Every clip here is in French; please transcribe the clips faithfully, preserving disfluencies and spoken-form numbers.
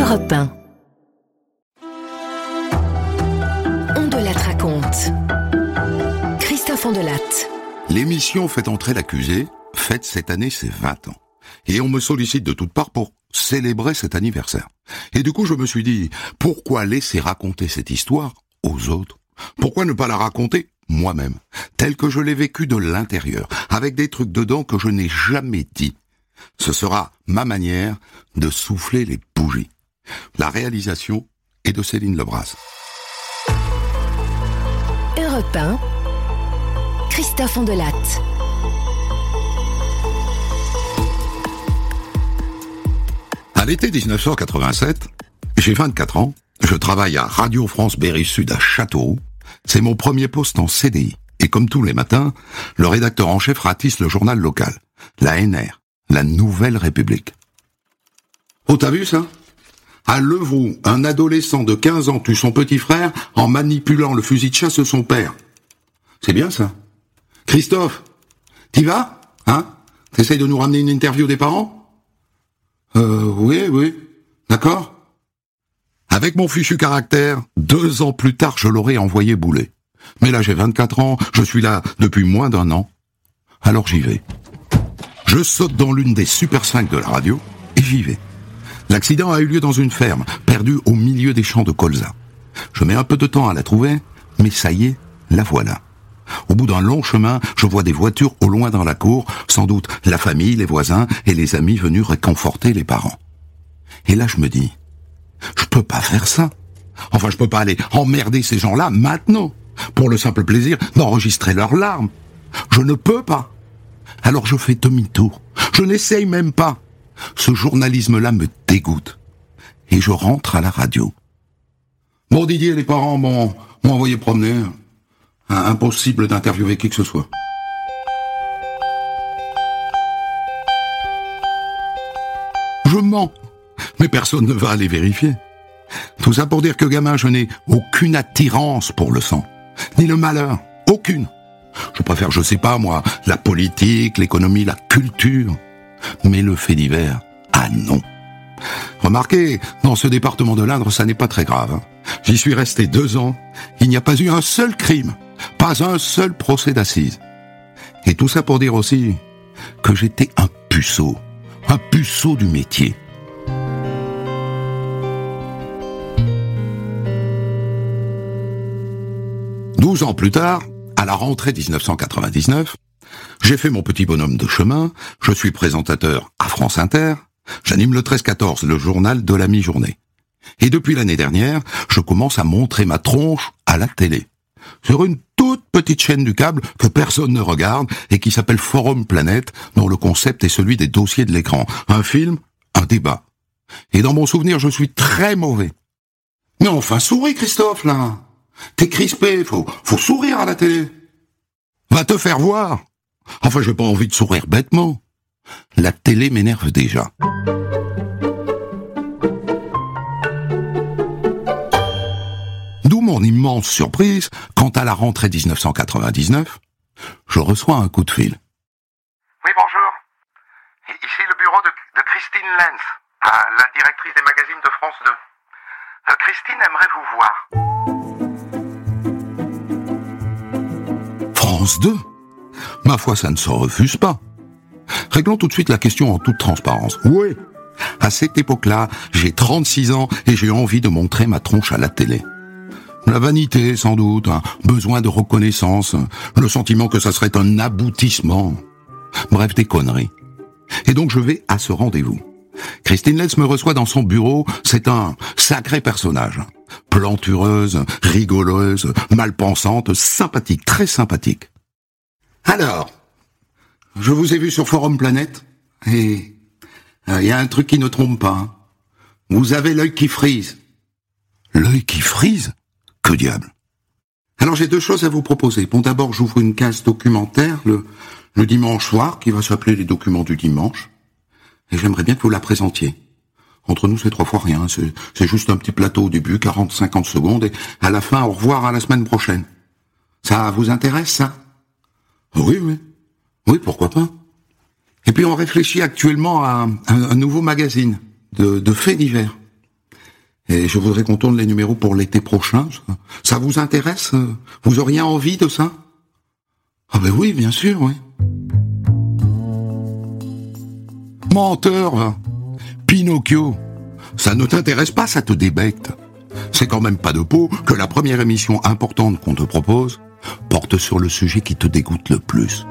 Europe un. Ondelat raconte. Christophe Ondelat. L'émission Faites entrer l'accusé fête cette année ses vingt ans. Et on me sollicite de toutes parts pour célébrer cet anniversaire. Et du coup, je me suis dit, pourquoi laisser raconter cette histoire aux autres ? Pourquoi ne pas la raconter moi-même, telle que je l'ai vécue de l'intérieur, avec des trucs dedans que je n'ai jamais dit. Ce sera ma manière de souffler les bougies. La réalisation est de Céline Lebras. Europe un. Christophe Ondelat. À l'été dix-neuf cent quatre-vingt-sept, j'ai vingt-quatre ans, je travaille à Radio France Berry Sud à Châteauroux. C'est mon premier poste en C D I. Et comme tous les matins, le rédacteur en chef ratisse le journal local, la N R, la Nouvelle République. Oh, t'as vu ça ? À Levroux, un adolescent de quinze ans tue son petit frère en manipulant le fusil de chasse de son père. C'est bien ça. Christophe, t'y vas ? Hein ? T'essayes de nous ramener une interview des parents ? Euh, oui, oui. D'accord ? Avec mon fichu caractère, deux ans plus tard, je l'aurais envoyé bouler. Mais là, j'ai vingt-quatre ans, je suis là depuis moins d'un an. Alors j'y vais. Je saute dans l'une des super cinq de la radio, et j'y vais. L'accident a eu lieu dans une ferme, perdue au milieu des champs de colza. Je mets un peu de temps à la trouver, mais ça y est, la voilà. Au bout d'un long chemin, je vois des voitures au loin dans la cour, sans doute la famille, les voisins et les amis venus réconforter les parents. Et là, je me dis, je peux pas faire ça. Enfin, je peux pas aller emmerder ces gens-là maintenant, pour le simple plaisir d'enregistrer leurs larmes. Je ne peux pas. Alors je fais demi-tour. Je n'essaye même pas. Ce journalisme-là me dégoûte. Et je rentre à la radio. Bon, Didier, les parents m'ont, m'ont envoyé promener. Impossible d'interviewer qui que ce soit. Je mens. Mais personne ne va aller vérifier. Tout ça pour dire que gamin, je n'ai aucune attirance pour le sang. Ni le malheur. Aucune. Je préfère, je sais pas moi, la politique, l'économie, la culture. Mais le fait divers, ah non. Remarquez, dans ce département de l'Indre, ça n'est pas très grave. Hein. J'y suis resté deux ans. Il n'y a pas eu un seul crime. Pas un seul procès d'assises. Et tout ça pour dire aussi que j'étais un puceau. Un puceau du métier. Douze ans plus tard, à la rentrée dix-neuf cent quatre-vingt-dix-neuf, j'ai fait mon petit bonhomme de chemin, je suis présentateur à France Inter, j'anime le treize quatorze, le journal de la mi-journée. Et depuis l'année dernière, je commence à montrer ma tronche à la télé, sur une toute petite chaîne du câble que personne ne regarde et qui s'appelle Forum Planète, dont le concept est celui des dossiers de l'écran. Un film, un débat. Et dans mon souvenir, je suis très mauvais. Mais enfin, souris Christophe, là. T'es crispé, faut, faut sourire à la télé. Va te faire voir. Enfin, j'ai pas envie de sourire bêtement. La télé m'énerve déjà. D'où mon immense surprise quand à la rentrée dix-neuf cent quatre-vingt-dix-neuf, je reçois un coup de fil. Oui, bonjour. Ici le bureau de, de Christine Lenz, la directrice des magazines de France deux. Euh, Christine aimerait vous voir. France deux ? Ma foi, ça ne se refuse pas. Réglons tout de suite la question en toute transparence. Oui, à cette époque-là, j'ai trente-six ans et j'ai envie de montrer ma tronche à la télé. La vanité, sans doute, un besoin de reconnaissance, le sentiment que ça serait un aboutissement. Bref, des conneries. Et donc je vais à ce rendez-vous. Christine Lenz me reçoit dans son bureau, c'est un sacré personnage. Plantureuse, rigoleuse, malpensante, sympathique, très sympathique. Alors, je vous ai vu sur Forum Planète, et il euh, y a un truc qui ne trompe pas. Vous avez l'œil qui frise. L'œil qui frise ? Que diable ? Alors j'ai deux choses à vous proposer. Bon, d'abord, j'ouvre une case documentaire le, le dimanche soir, qui va s'appeler les documents du dimanche. Et j'aimerais bien que vous la présentiez. Entre nous, c'est trois fois rien. C'est, c'est juste un petit plateau au début, quarante à cinquante secondes, et à la fin, au revoir à la semaine prochaine. Ça vous intéresse, ça ? Oui, oui. Oui, pourquoi pas. Et puis on réfléchit actuellement à un, un nouveau magazine de, de faits divers. Et je voudrais qu'on tourne les numéros pour l'été prochain. Ça vous intéresse? Vous auriez envie de ça? Ah ben oui, bien sûr, oui. Menteur, va. Pinocchio. Ça ne t'intéresse pas, ça te débecte. C'est quand même pas de peau que la première émission importante qu'on te propose porte sur le sujet qui te dégoûte le plus.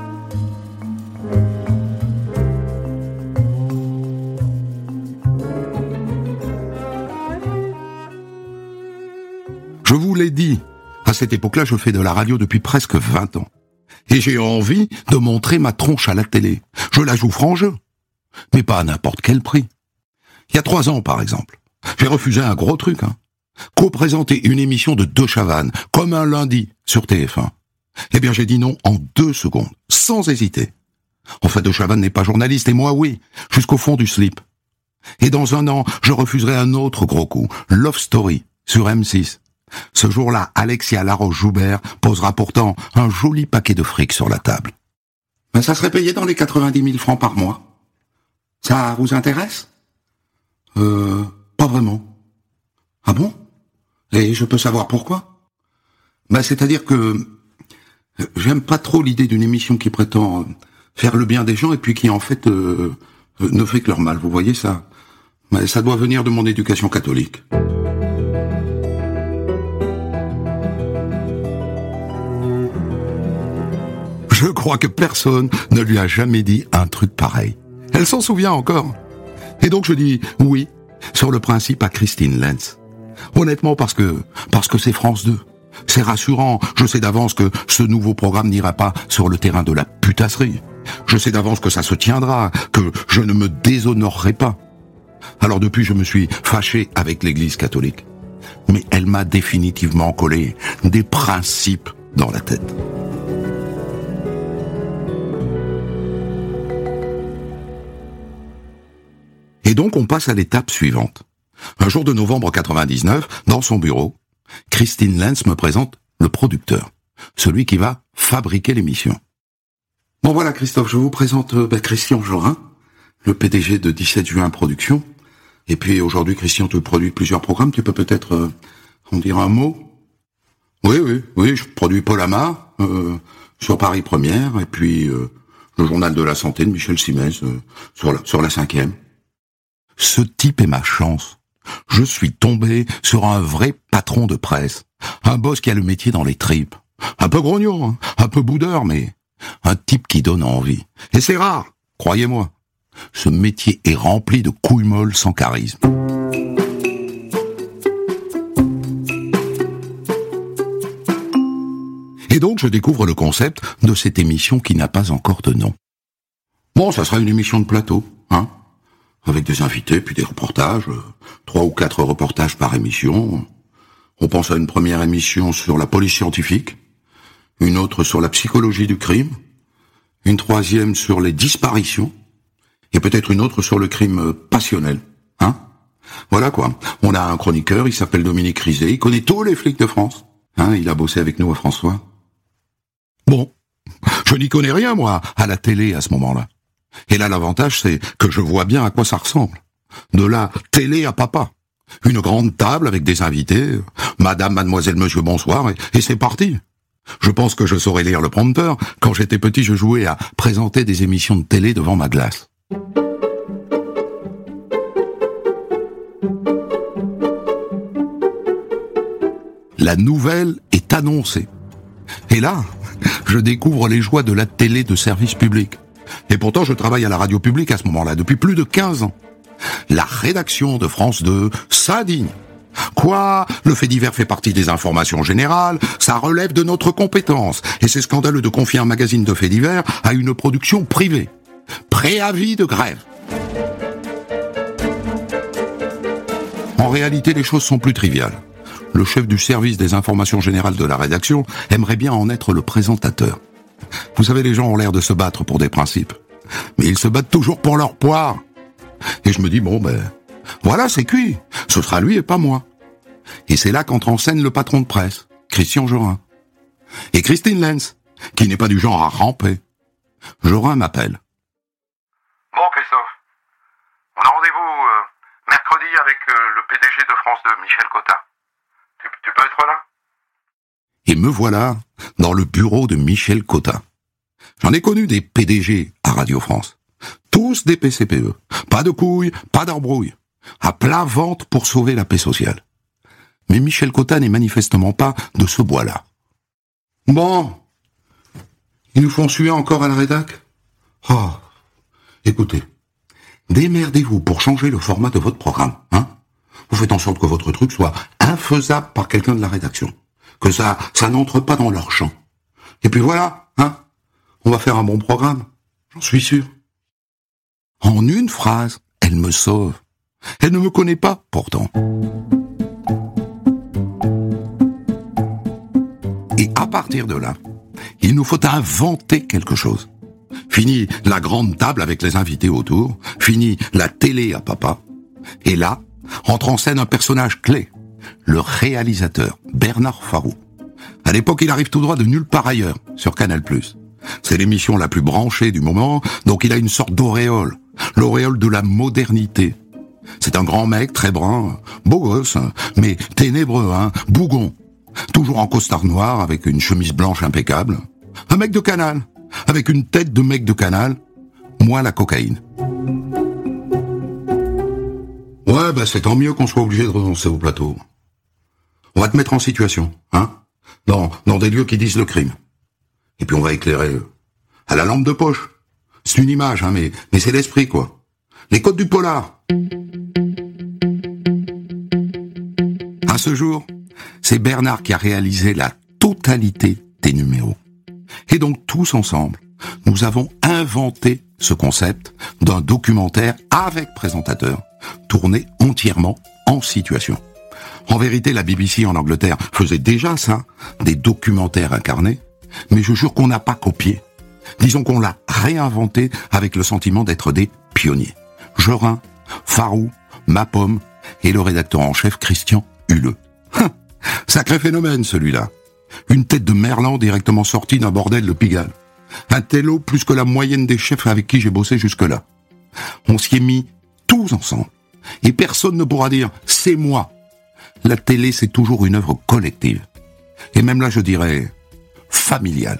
Je vous l'ai dit, à cette époque-là, je fais de la radio depuis presque vingt ans. Et j'ai envie de montrer ma tronche à la télé. Je la joue franc jeu. Mais pas à n'importe quel prix. Il y a trois ans, par exemple, j'ai refusé un gros truc, hein. Co-présenter une émission de De Chavannes, comme un lundi, sur T F un. Eh bien, j'ai dit non en deux secondes, sans hésiter. Enfin, De Chavannes n'est pas journaliste, et moi, oui, jusqu'au fond du slip. Et dans un an, je refuserai un autre gros coup, Love Story, sur M six. Ce jour-là, Alexia Laroche-Joubert posera pourtant un joli paquet de fric sur la table. Mais ça serait payé dans les quatre-vingt-dix mille francs par mois. Ça vous intéresse? Euh, pas vraiment. Ah bon? Et je peux savoir pourquoi? Bah, c'est-à-dire que j'aime pas trop l'idée d'une émission qui prétend faire le bien des gens et puis qui, en fait, euh, ne fait que leur mal. Vous voyez ça? Mais ça doit venir de mon éducation catholique. Je crois que personne ne lui a jamais dit un truc pareil. Elle s'en souvient encore. Et donc je dis oui, sur le principe à Christine Lenz. Honnêtement parce que parce que c'est France deux. C'est rassurant, je sais d'avance que ce nouveau programme n'ira pas sur le terrain de la putasserie. Je sais d'avance que ça se tiendra, que je ne me déshonorerai pas. Alors depuis, je me suis fâché avec l'Église catholique. Mais elle m'a définitivement collé des principes dans la tête. Et donc on passe à l'étape suivante. Un jour de novembre quatre-vingt-dix-neuf, dans son bureau, Christine Lenz me présente le producteur, celui qui va fabriquer l'émission. Bon voilà Christophe, je vous présente euh, ben, Christian Jorin, le P D G de dix-sept juin Productions. Et puis aujourd'hui Christian, tu produis plusieurs programmes, tu peux peut-être euh, en dire un mot? Oui, oui, oui, je produis Polama, euh, sur Paris Première, et puis euh, le journal de la santé de Michel Simès, euh, sur la, sur la cinquième. Ce type est ma chance. Je suis tombé sur un vrai patron de presse. Un boss qui a le métier dans les tripes. Un peu grognon, hein, un peu boudeur, mais un type qui donne envie. Et c'est rare, croyez-moi. Ce métier est rempli de couilles molles sans charisme. Et donc je découvre le concept de cette émission qui n'a pas encore de nom. Bon, ça sera une émission de plateau, hein, avec des invités, puis des reportages, euh, trois ou quatre reportages par émission. On pense à une première émission sur la police scientifique, une autre sur la psychologie du crime, une troisième sur les disparitions, et peut-être une autre sur le crime passionnel, hein. Voilà quoi. On a un chroniqueur, il s'appelle Dominique Rizet, il connaît tous les flics de France, hein, il a bossé avec nous à François. Bon, je n'y connais rien moi, à la télé à ce moment-là. Et là, l'avantage, c'est que je vois bien à quoi ça ressemble. De la télé à papa. Une grande table avec des invités, madame, mademoiselle, monsieur, bonsoir, et, et c'est parti. Je pense que je saurais lire le prompteur. Quand j'étais petit, je jouais à présenter des émissions de télé devant ma glace. La nouvelle est annoncée. Et là, je découvre les joies de la télé de service public. Et pourtant, je travaille à la radio publique à ce moment-là, depuis plus de quinze ans. La rédaction de France deux s'indigne. Quoi? Le fait divers fait partie des informations générales, ça relève de notre compétence. Et c'est scandaleux de confier un magazine de faits divers à une production privée. Préavis de grève. En réalité, les choses sont plus triviales. Le chef du service des informations générales de la rédaction aimerait bien en être le présentateur. Vous savez, les gens ont l'air de se battre pour des principes. Mais ils se battent toujours pour leur poire. Et je me dis, bon ben, voilà, c'est cuit. Ce sera lui et pas moi. Et c'est là qu'entre en scène le patron de presse, Christian Jorin. Et Christine Lenz, qui n'est pas du genre à ramper. Jorin m'appelle. Bon, Christophe, on a rendez-vous euh, mercredi à avec euh, le P D G de France deux, Michel Cotta. Tu, tu peux être là? Et me voilà dans le bureau de Michel Cotta. J'en ai connu des P D G à Radio France. Tous des P C P E. Pas de couilles, pas d'embrouille. À plat ventre pour sauver la paix sociale. Mais Michel Cotta n'est manifestement pas de ce bois-là. Bon. Ils nous font suer encore à la rédac? Oh. Écoutez. Démerdez-vous pour changer le format de votre programme, hein? Vous faites en sorte que votre truc soit infaisable par quelqu'un de la rédaction. Que ça, ça n'entre pas dans leur champ. Et puis voilà, hein? On va faire un bon programme. J'en suis sûr. En une phrase, elle me sauve. Elle ne me connaît pas, pourtant. Et à partir de là, il nous faut inventer quelque chose. Fini la grande table avec les invités autour, fini la télé à papa. Et là, entre en scène un personnage clé, le réalisateur Bernard Farrou. À l'époque, il arrive tout droit de nulle part ailleurs, sur Canal plus. C'est l'émission la plus branchée du moment, donc il a une sorte d'auréole, l'auréole de la modernité. C'est un grand mec, très brun, beau gosse, mais ténébreux, hein, bougon. Toujours en costard noir, avec une chemise blanche impeccable. Un mec de Canal, avec une tête de mec de Canal, moins la cocaïne. Ouais, bah c'est tant mieux qu'on soit obligé de renoncer au plateau. On va te mettre en situation, hein, dans, dans des lieux qui disent le crime. Et puis on va éclairer euh, à la lampe de poche. C'est une image, hein, mais, mais c'est l'esprit, quoi. Les codes du polar. À ce jour, c'est Bernard qui a réalisé la totalité des numéros. Et donc tous ensemble, nous avons inventé ce concept d'un documentaire avec présentateur, tourné entièrement en situation. En vérité, la B B C en Angleterre faisait déjà ça, des documentaires incarnés, mais je jure qu'on n'a pas copié. Disons qu'on l'a réinventé avec le sentiment d'être des pionniers. Jorin, Farrou, Mapomme et le rédacteur en chef Christian Huleux. Hum, sacré phénomène celui-là. Une tête de merlan directement sortie d'un bordel de Pigalle. Un télo plus que la moyenne des chefs avec qui j'ai bossé jusque-là. On s'y est mis tous ensemble. Et personne ne pourra dire « c'est moi ». La télé, c'est toujours une œuvre collective. Et même là, je dirais familiale.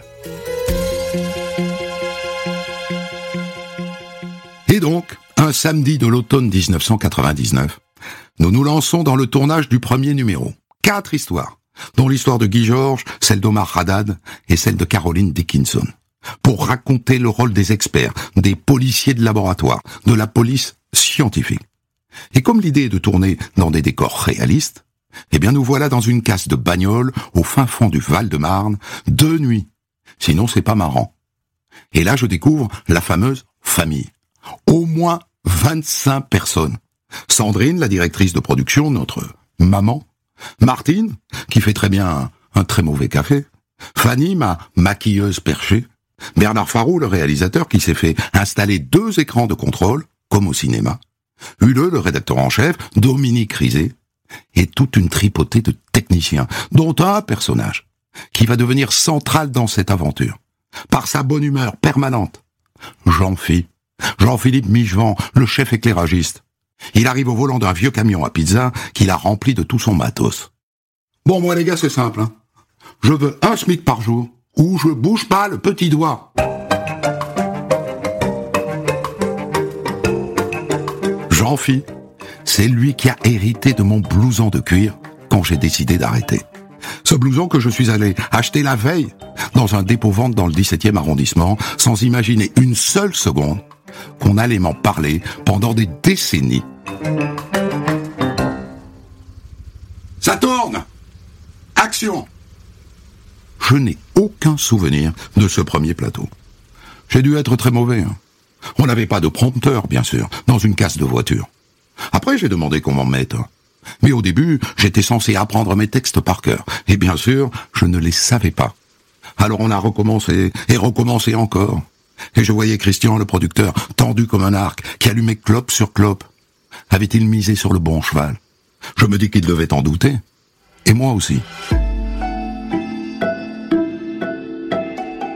Et donc, un samedi de l'automne dix-neuf cent quatre-vingt-dix-neuf, nous nous lançons dans le tournage du premier numéro. Quatre histoires, dont l'histoire de Guy Georges, celle d'Omar Haddad et celle de Caroline Dickinson, pour raconter le rôle des experts, des policiers de laboratoire, de la police scientifique. Et comme l'idée est de tourner dans des décors réalistes, eh bien nous voilà dans une casse de bagnole au fin fond du Val-de-Marne, de nuit. Sinon c'est pas marrant. Et là je découvre la fameuse famille. Au moins vingt-cinq personnes. Sandrine, la directrice de production, notre maman. Martine, qui fait très bien un, un très mauvais café. Fanny, ma maquilleuse perchée. Bernard Farrou, le réalisateur, qui s'est fait installer deux écrans de contrôle, comme au cinéma. Huleux, le rédacteur en chef, Dominique Rizet, et toute une tripotée de techniciens, dont un personnage, qui va devenir central dans cette aventure, par sa bonne humeur permanente. Jean-Phi, Jean-Philippe Michevant, le chef éclairagiste. Il arrive au volant d'un vieux camion à pizza qu'il a rempli de tout son matos. Bon, moi les gars, c'est simple, hein. Je veux un SMIC par jour, ou je bouge pas le petit doigt. Jean-Phi, c'est lui qui a hérité de mon blouson de cuir quand j'ai décidé d'arrêter. Ce blouson que je suis allé acheter la veille dans un dépôt-vente dans le dix-septième arrondissement, sans imaginer une seule seconde qu'on allait m'en parler pendant des décennies. Ça tourne! Action! Je n'ai aucun souvenir de ce premier plateau. J'ai dû être très mauvais, hein. On n'avait pas de prompteur, bien sûr, dans une casse de voiture. Après, j'ai demandé qu'on m'en mette. Mais au début, j'étais censé apprendre mes textes par cœur. Et bien sûr, je ne les savais pas. Alors on a recommencé, et recommencé encore. Et je voyais Christian, le producteur, tendu comme un arc, qui allumait clope sur clope. Avait-il misé sur le bon cheval? Je me dis qu'il devait en douter. Et moi aussi.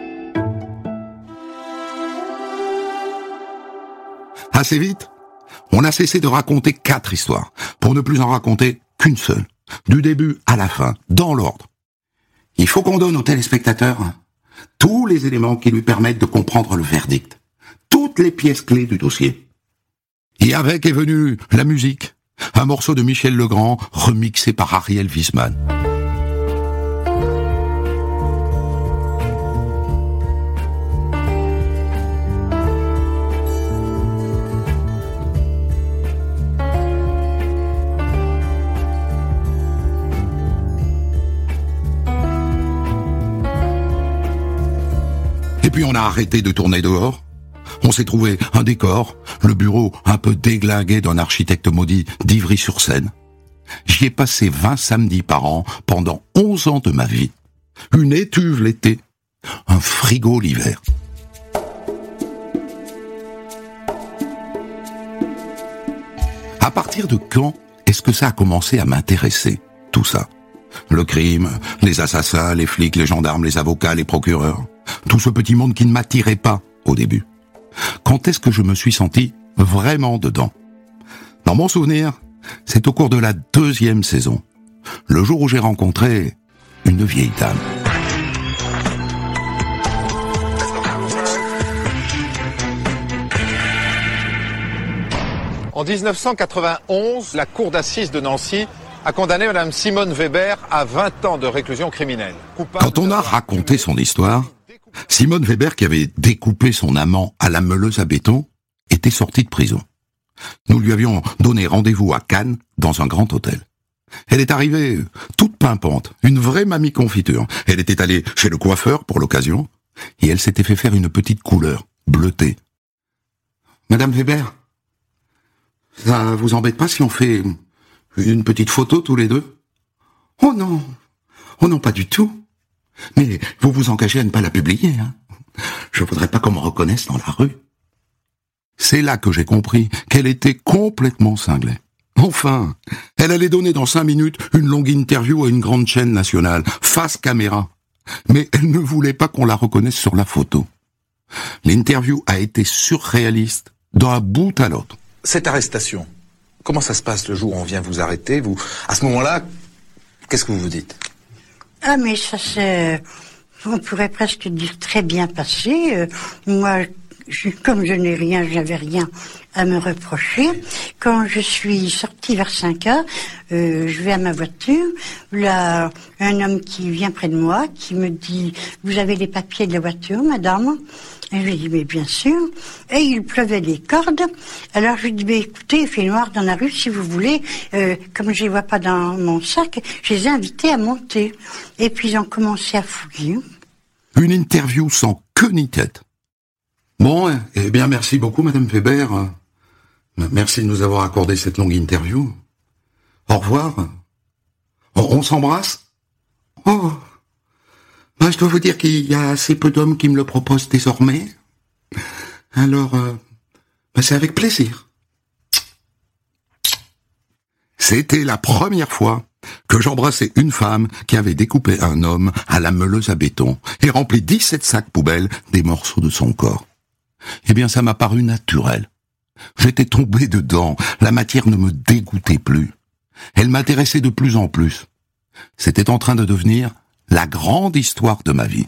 Assez vite, On a cessé de raconter quatre histoires, pour ne plus en raconter qu'une seule, du début à la fin, dans l'ordre. Il faut qu'on donne aux téléspectateurs tous les éléments qui lui permettent de comprendre le verdict, toutes les pièces clés du dossier. Et avec est venue la musique, un morceau de Michel Legrand remixé par Ariel Wiesman. Et puis on a arrêté de tourner dehors. On s'est trouvé un décor, le bureau un peu déglingué d'un architecte maudit d'Ivry-sur-Seine. J'y ai passé vingt samedis par an pendant onze ans de ma vie. Une étuve l'été, un frigo l'hiver. À partir de quand est-ce que ça a commencé à m'intéresser, tout ça ? Le crime, les assassins, les flics, les gendarmes, les avocats, les procureurs. Tout ce petit monde qui ne m'attirait pas au début. Quand est-ce que je me suis senti vraiment dedans ? Dans mon souvenir, c'est au cours de la deuxième saison, le jour où j'ai rencontré une vieille dame. En dix-neuf cent quatre-vingt-onze, la cour d'assises de Nancy a condamné Mme Simone Weber à vingt ans de réclusion criminelle. Coupable Quand on a raconté son histoire, Simone Weber, qui avait découpé son amant à la meuleuse à béton, était sortie de prison. Nous lui avions donné rendez-vous à Cannes, dans un grand hôtel. Elle est arrivée toute pimpante, une vraie mamie confiture. Elle était allée chez le coiffeur pour l'occasion, et elle s'était fait faire une petite couleur, bleutée. « Madame Weber, ça vous embête pas si on fait une petite photo tous les deux ? » ?»« Oh non, oh non, pas du tout. Mais vous vous engagez à ne pas la publier, hein ? Je voudrais pas qu'on me reconnaisse dans la rue. » C'est là que j'ai compris qu'elle était complètement cinglée. Enfin, elle allait donner dans cinq minutes une longue interview à une grande chaîne nationale, face caméra. Mais elle ne voulait pas qu'on la reconnaisse sur la photo. L'interview a été surréaliste, d'un bout à l'autre. Cette arrestation, comment ça se passe le jour où on vient vous arrêter ? Vous, à ce moment-là, qu'est-ce que vous vous dites ? Ah, mais ça c'est, on pourrait presque dire très bien passé. Euh, moi, je, comme je n'ai rien, j'avais rien à me reprocher. Quand je suis sortie vers cinq heures, euh, je vais à ma voiture. Là, un homme qui vient près de moi, qui me dit « Vous avez les papiers de la voiture, madame ?» Et je lui dis « Mais bien sûr ». Et il pleuvait des cordes. Alors je lui dis « Mais écoutez, il fait noir dans la rue, si vous voulez. Euh, comme je les vois pas dans mon sac, je les ai invités à monter. » Et puis ils ont commencé à fouiller. Une interview sans queue ni tête. Bon, eh bien merci beaucoup, Madame Weber. Merci de nous avoir accordé cette longue interview. Au revoir. On, on s'embrasse ? Oh, bah, je dois vous dire qu'il y a assez peu d'hommes qui me le proposent désormais. Alors, euh, bah, c'est avec plaisir. C'était la première fois que j'embrassais une femme qui avait découpé un homme à la meuleuse à béton et rempli dix-sept sacs poubelles des morceaux de son corps. Eh bien, ça m'a paru naturel. J'étais tombé dedans, la matière ne me dégoûtait plus. Elle m'intéressait de plus en plus. C'était en train de devenir la grande histoire de ma vie.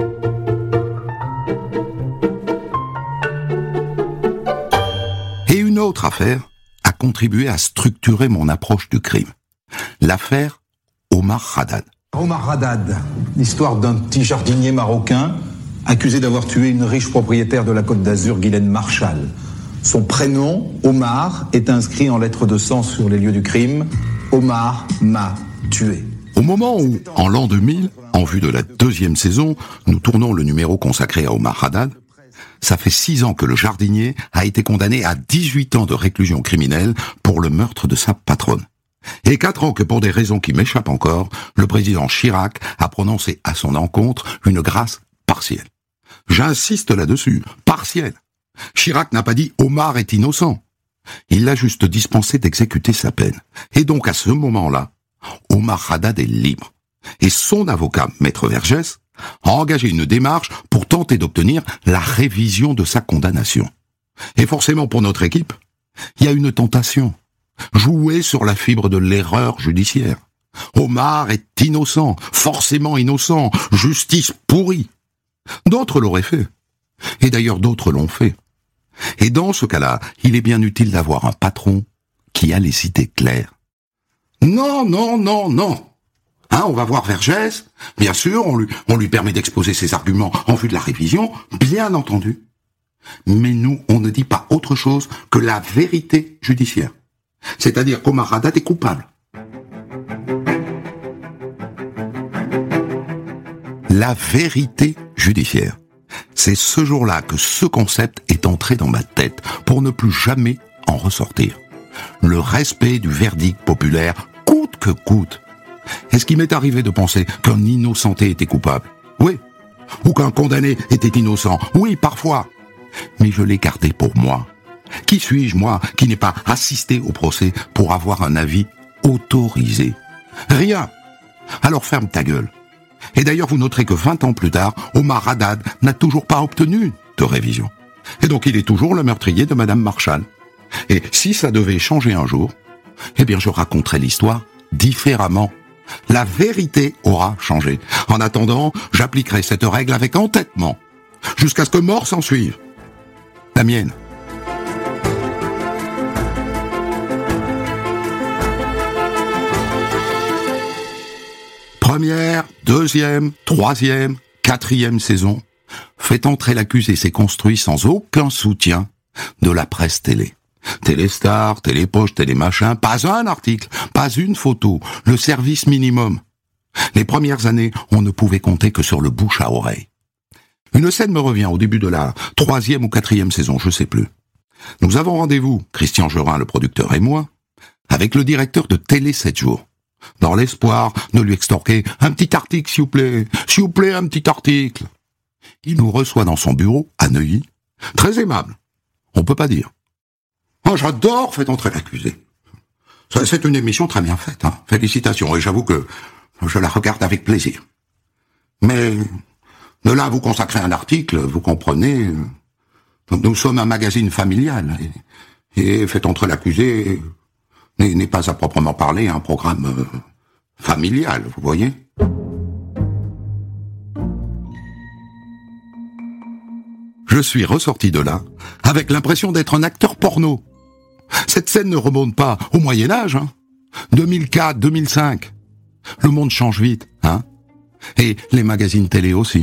Et une autre affaire a contribué à structurer mon approche du crime. L'affaire Omar Haddad. Omar Haddad, l'histoire d'un petit jardinier marocain accusé d'avoir tué une riche propriétaire de la Côte d'Azur, Guylaine Marchal. Son prénom, Omar, est inscrit en lettres de sang sur les lieux du crime. Omar m'a tué. Au moment où, en l'an deux mille, en vue de la deuxième saison, nous tournons le numéro consacré à Omar Haddad, ça fait six ans que le jardinier a été condamné à dix-huit ans de réclusion criminelle pour le meurtre de sa patronne. Et quatre ans que, pour des raisons qui m'échappent encore, le président Chirac a prononcé à son encontre une grâce partielle. J'insiste là-dessus, partielle. Chirac n'a pas dit « Omar est innocent ». Il l'a juste dispensé d'exécuter sa peine. Et donc, à ce moment-là, Omar Haddad est libre. Et son avocat, Maître Vergès, a engagé une démarche pour tenter d'obtenir la révision de sa condamnation. Et forcément, pour notre équipe, Il y a une tentation. Jouer sur la fibre de l'erreur judiciaire. Omar est innocent, forcément innocent, justice pourrie. D'autres l'auraient fait. Et d'ailleurs d'autres l'ont fait. Et dans ce cas-là, il est bien utile d'avoir un patron qui a les idées claires. Non, non, non, non. Hein, on va voir Vergès, bien sûr, on lui, on lui permet d'exposer ses arguments en vue de la révision, bien entendu. Mais nous, on ne dit pas autre chose que la vérité judiciaire. C'est-à-dire qu'Omar Haddad est coupable. La vérité judiciaire. C'est ce jour-là que ce concept est entré dans ma tête pour ne plus jamais en ressortir. Le respect du verdict populaire, coûte que coûte. Est-ce qu'il m'est arrivé de penser qu'un innocenté était coupable? Oui. Ou qu'un condamné était innocent? Oui, parfois. Mais je l'ai gardé pour moi. Qui suis-je, moi, qui n'ai pas assisté au procès pour avoir un avis autorisé? Rien. Alors ferme ta gueule. Et d'ailleurs, vous noterez que vingt ans plus tard, Omar Haddad n'a toujours pas obtenu de révision. Et donc il est toujours le meurtrier de Madame Marshall. Et si ça devait changer un jour, eh bien je raconterai l'histoire différemment. La vérité aura changé. En attendant, j'appliquerai cette règle avec entêtement, jusqu'à ce que mort s'en suive. La mienne. Première, deuxième, troisième, quatrième saison, fait entrer l'accusé s'est construit sans aucun soutien de la presse télé. Téléstar, Télépoche, Télémachin, pas un article, pas une photo, le service minimum. Les premières années, on ne pouvait compter que sur le bouche à oreille. Une scène me revient au début de la troisième ou quatrième saison, je sais plus. Nous avons rendez-vous, Christian Gerin, le producteur et moi, avec le directeur de Télé sept jours. Dans l'espoir de lui extorquer un petit article, s'il vous plaît, s'il vous plaît, un petit article. Il nous reçoit dans son bureau, à Neuilly, très aimable, on peut pas dire. Oh, j'adore Faites entrer l'accusé. C'est une émission très bien faite, hein. Félicitations, et j'avoue que je la regarde avec plaisir. Mais de là à vous consacrer un article, vous comprenez, nous sommes un magazine familial, et, et Faites entrer l'accusé n'est pas à proprement parler un programme euh, familial, vous voyez. Je suis ressorti de là avec l'impression d'être un acteur porno. Cette scène ne remonte pas au Moyen-Âge, hein. deux mille quatre, deux mille cinq. Le monde change vite, hein. Et les magazines télé aussi.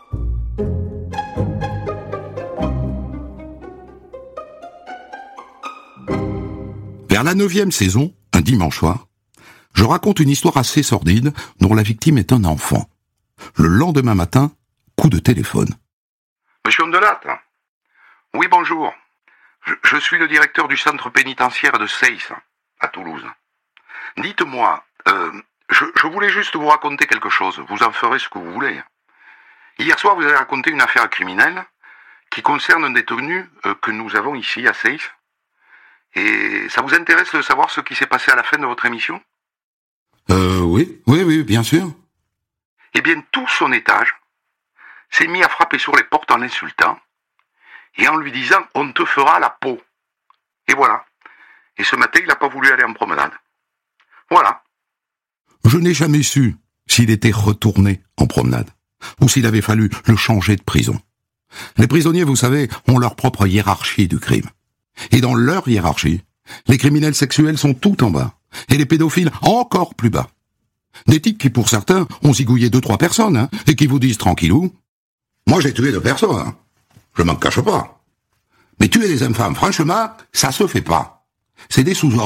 Vers la neuvième saison, un dimanche soir, je raconte une histoire assez sordide dont la victime est un enfant. Le lendemain matin, coup de téléphone. Monsieur Ondelatte. Oui, bonjour. Je, je suis le directeur du centre pénitentiaire de Seyss, à Toulouse. Dites-moi, euh, je, je voulais juste vous raconter quelque chose. Vous en ferez ce que vous voulez. Hier soir, vous avez raconté une affaire criminelle qui concerne un détenu euh, que nous avons ici à Seyss. Et ça vous intéresse de savoir ce qui s'est passé à la fin de votre émission? Euh, oui, oui, oui, bien sûr. Eh bien, tout son étage s'est mis à frapper sur les portes en l'insultant et en lui disant « on te fera la peau ». Et voilà. Et ce matin, il n'a pas voulu aller en promenade. Voilà. Je n'ai jamais su s'il était retourné en promenade ou s'il avait fallu le changer de prison. Les prisonniers, vous savez, ont leur propre hiérarchie du crime. Et dans leur hiérarchie, les criminels sexuels sont tout en bas, et les pédophiles encore plus bas. Des types qui, pour certains, ont zigouillé deux, trois personnes, hein, et qui vous disent tranquillou, « Moi j'ai tué deux personnes, hein. Je m'en cache pas. Mais tuer des infâmes, franchement, ça se fait pas. C'est des sous-hommes. »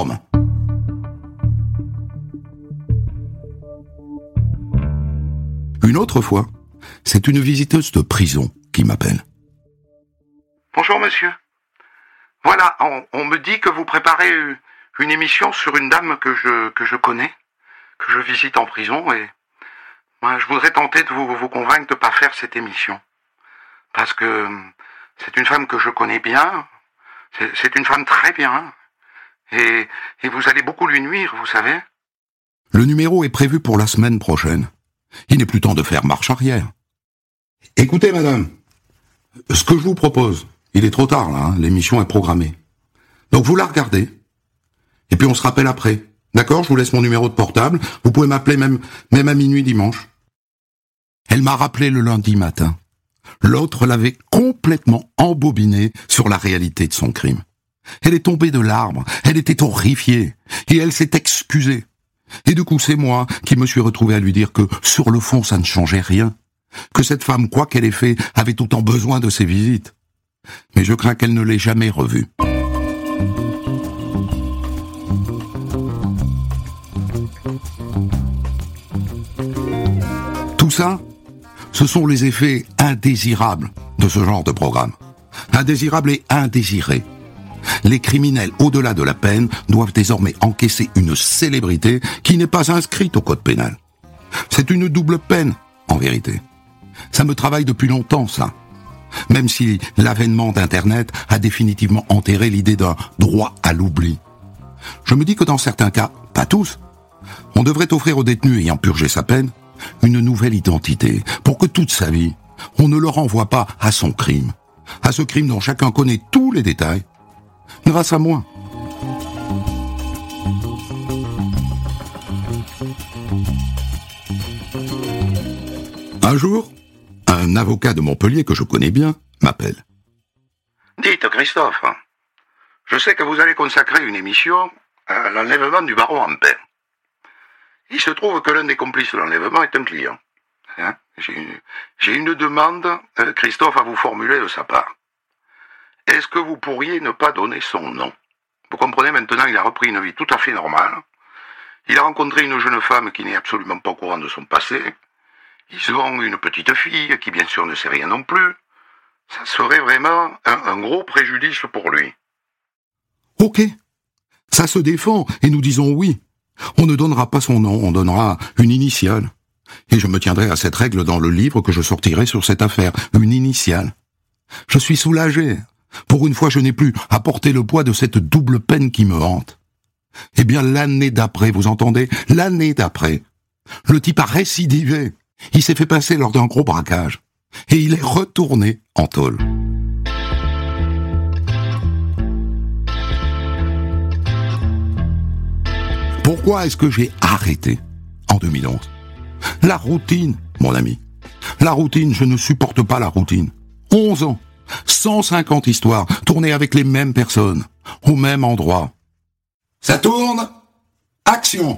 Une autre fois, c'est une visiteuse de prison qui m'appelle. « Bonjour monsieur. Voilà, on, on me dit que vous préparez une émission sur une dame que je, que je connais, que je visite en prison, et moi, je voudrais tenter de vous, vous convaincre de ne pas faire cette émission. Parce que c'est une femme que je connais bien, c'est, c'est une femme très bien, et, et vous allez beaucoup lui nuire, vous savez. Le numéro est prévu pour la semaine prochaine. Il n'est plus temps de faire marche arrière. Écoutez, madame, ce que je vous propose, il est trop tard, là, hein, l'émission est programmée. Donc vous la regardez, et puis on se rappelle après. D'accord, je vous laisse mon numéro de portable, vous pouvez m'appeler même, même à minuit dimanche. Elle m'a rappelé le lundi matin. L'autre l'avait complètement embobiné sur la réalité de son crime. Elle est tombée de l'arbre, elle était horrifiée, et elle s'est excusée. Et du coup, c'est moi qui me suis retrouvé à lui dire que, sur le fond, ça ne changeait rien. Que cette femme, quoi qu'elle ait fait, avait autant besoin de ses visites. Mais je crains qu'elle ne l'ait jamais revue. Tout ça, ce sont les effets indésirables de ce genre de programme. Indésirables et indésirés. Les criminels, au-delà de la peine, doivent désormais encaisser une célébrité qui n'est pas inscrite au code pénal. C'est une double peine, en vérité. Ça me travaille depuis longtemps, ça. Même si l'avènement d'Internet a définitivement enterré l'idée d'un droit à l'oubli. Je me dis que dans certains cas, pas tous, on devrait offrir aux détenus ayant purgé sa peine une nouvelle identité, pour que toute sa vie, on ne le renvoie pas à son crime, à ce crime dont chacun connaît tous les détails, grâce à moi. Un jour, un avocat de Montpellier que je connais bien m'appelle. Dites, Christophe, je sais que vous allez consacrer une émission à l'enlèvement du baron Ampère. Il se trouve que l'un des complices de l'enlèvement est un client. Hein, j'ai, une, j'ai une demande, euh, Christophe, à vous formuler de sa part. Est-ce que vous pourriez ne pas donner son nom? Vous comprenez, maintenant, il a repris une vie tout à fait normale. Il a rencontré une jeune femme qui n'est absolument pas au courant de son passé. Ils ont une petite fille qui, bien sûr, ne sait rien non plus. Ça serait vraiment un, un gros préjudice pour lui. Ok, ça se défend, et nous disons oui. On ne donnera pas son nom, on donnera une initiale. Et je me tiendrai à cette règle dans le livre que je sortirai sur cette affaire, une initiale. Je suis soulagé. Pour une fois, je n'ai plus à porter le poids de cette double peine qui me hante. Eh bien, l'année d'après, vous entendez? L'année d'après. Le type a récidivé. Il s'est fait passer lors d'un gros braquage. Et il est retourné en tôle. Pourquoi est-ce que j'ai arrêté en deux mille onze? La routine, mon ami. La routine, je ne supporte pas la routine. onze ans, cent cinquante histoires, tournées avec les mêmes personnes, au même endroit. Ça tourne. Action.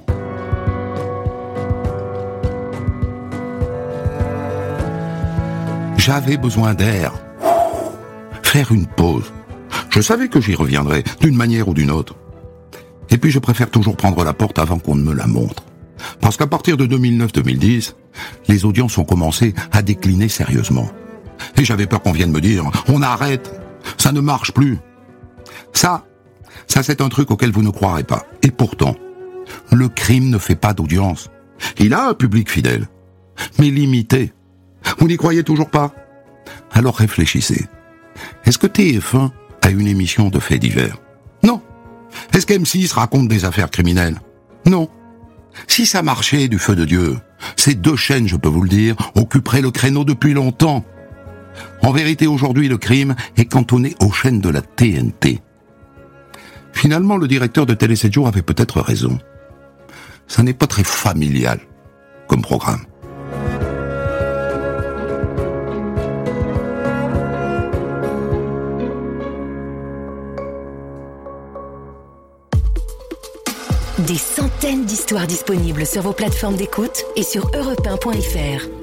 J'avais besoin d'air. Faire une pause. Je savais que j'y reviendrais, d'une manière ou d'une autre. Et puis je préfère toujours prendre la porte avant qu'on ne me la montre. Parce qu'à partir de deux mille neuf deux mille dix, les audiences ont commencé à décliner sérieusement. Et j'avais peur qu'on vienne me dire « On arrête, ça ne marche plus ». Ça, ça c'est un truc auquel vous ne croirez pas. Et pourtant, le crime ne fait pas d'audience. Il a un public fidèle, mais limité. Vous n'y croyez toujours pas? Alors réfléchissez. Est-ce que T F un a une émission de faits divers? Non. Est-ce qu'M six raconte des affaires criminelles? Non. Si ça marchait du feu de Dieu, ces deux chaînes, je peux vous le dire, occuperaient le créneau depuis longtemps. En vérité, aujourd'hui, le crime est cantonné aux chaînes de la T N T. Finalement, le directeur de Télé sept jours avait peut-être raison. Ça n'est pas très familial comme programme. Des centaines d'histoires disponibles sur vos plateformes d'écoute et sur europe un point f r.